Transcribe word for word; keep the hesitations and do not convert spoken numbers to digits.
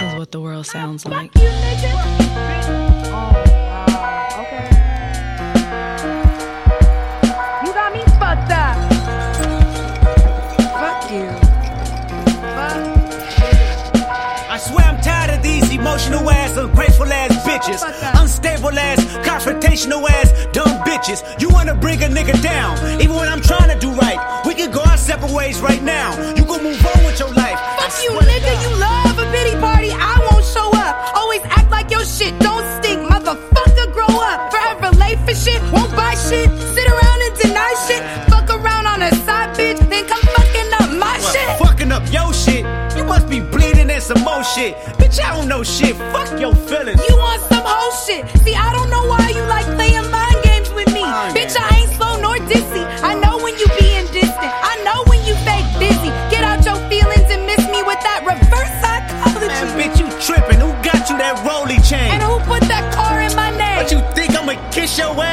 This is what the world sounds like. Fuck you, nigga. Oh, wow. Okay. You got me fucked up. Fuck you. I swear I'm tired of these emotional ass, ungrateful ass bitches, unstable ass, confrontational ass, dumb bitches. You wanna bring a nigga down, even when I'm trying to do right. We can go our separate ways right now. You gon' move on with your life. Fuck you, nigga. You love a pity party. I won't show up. Always act like your shit don't stink. Motherfucker, grow up. Forever late for shit. Won't buy shit. Sit around and deny shit. Fuck around on a side bitch. Then come fucking up my well, shit. Fucking up your shit. You must be bleeding and some more shit. Bitch, I don't know shit. Fuck your feelings. You want some whole shit. See, I don't know why you like playing mind games with me. Mind bitch, game. I ain't slow nor dizzy. I know when you being distant. I know when you fake busy. Get out your feelings and miss me with that reverse psychology. Man, bitch, you tripping. Who got you that rolly chain? And who put that car in my name? But you think I'ma kiss your ass?